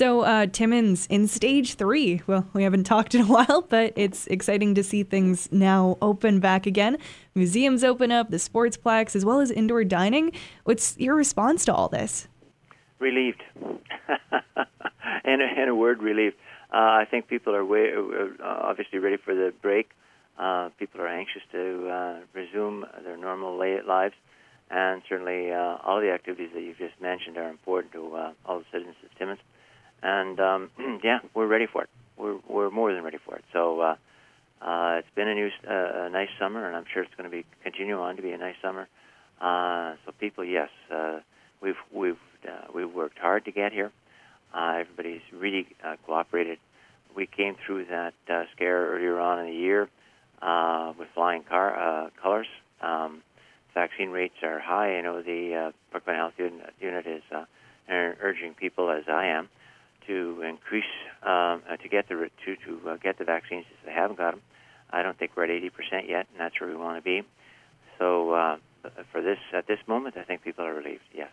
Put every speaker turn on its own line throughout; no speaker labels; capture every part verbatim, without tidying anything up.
So uh, Timmins in stage three. Well, we haven't talked in a while, but it's exciting to see things now open back again. Museums open up, the sportsplex, as well as indoor dining. What's your response to all this?
Relieved. in, a, in a word, relieved. Uh, I think people are way, uh, obviously ready for the break. Uh, people are anxious to uh, resume their normal lives. And certainly uh, all the activities that you've just mentioned are important to uh, all the citizens of Timmins. And, um, yeah, we're ready for it. We're we're more than ready for it. So uh, uh, it's been a, new, uh, a nice summer, and I'm sure it's going to be continue on to be a nice summer. Uh, so people, yes, uh, we've we've uh, we've worked hard to get here. Uh, everybody's really uh, cooperated. We came through that uh, scare earlier on in the year uh, with flying car uh, colors. Um, vaccine rates are high. I know the uh, Parkland Health Unit, unit is uh, urging people, as I am, to increase um, uh, to get the to to uh, get the vaccines if they haven't got them. I don't think we're at eighty percent yet, and that's where we want to be. So uh, for this at this moment, I think people are relieved. Yes.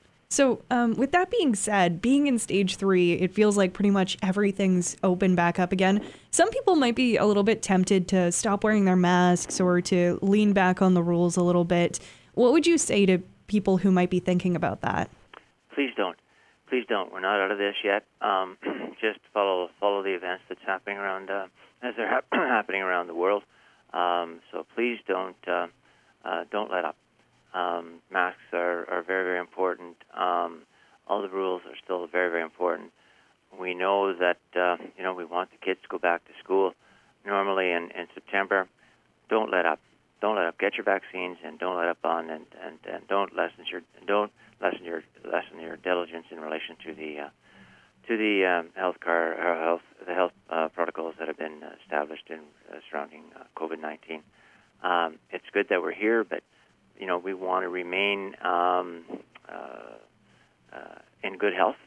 So um, with that being said, being in stage three, it feels like pretty much everything's open back up again. Some people might be a little bit tempted to stop wearing their masks or to lean back on the rules a little bit. What would you say to people who might be thinking about that?
Please don't. Please don't. We're not out of this yet. Um, just follow follow the events that's happening around uh, as they're hap- happening around the world. Um, so please don't uh, uh, don't let up. Um, masks are, are very, very important. Um, all the rules are still very, very important. We know that, uh, you know, we want the kids to go back to school normally in, in September. Don't let up. Don't let up. Get your vaccines and don't let up on and, and, and don't lessen your don't lessen your lessen your diligence in relation to the uh, to the um, health car uh, health the health uh, protocols that have been established in uh, surrounding uh, COVID nineteen. Um, it's good that we're here, but you know, we want to remain um, uh, uh, in good health,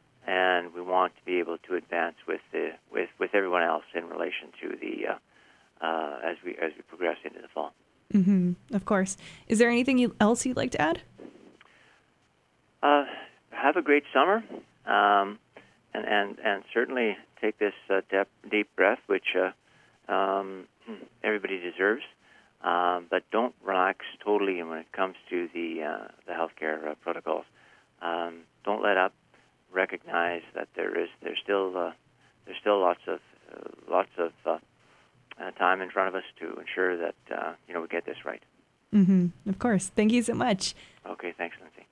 and we want to be able to advance with the with, with everyone else in relation to the uh, uh, as we as we progress into the fall.
Mm-hmm. Of course. Is there anything you, else you'd like to add?
Uh, have a great summer, um, and, and and certainly take this uh, deep, deep breath, which uh, um, everybody deserves. Um, but don't relax totally when it comes to the uh, the healthcare uh, protocols. Um, don't let up. Recognize that there is there's still uh, there's still lots of uh, lots of uh, uh, time in front of us to ensure that uh, you know we get this right.
Mm-hmm. Of course. Thank you so much.
Okay. Thanks, Lindsay.